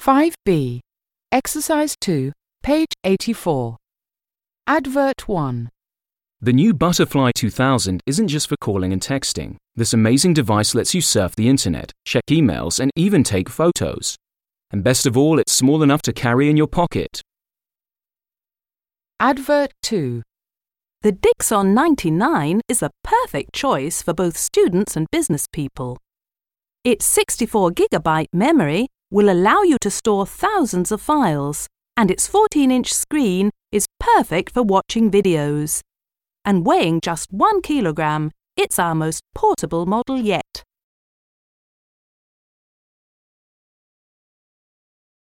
5B. Exercise 2, page 84. Advert 1. The new Butterfly 2000 isn't just for calling and texting. This amazing device lets you surf the internet, check emails, and even take photos. And best of all, it's small enough to carry in your pocket. Advert 2. The Dixon 99 is a perfect choice for both students and business people. Its 64GB memory will allow you to store thousands of files, and its 14-inch screen is perfect for watching videos. And weighing just 1 kilogram, it's our most portable model yet.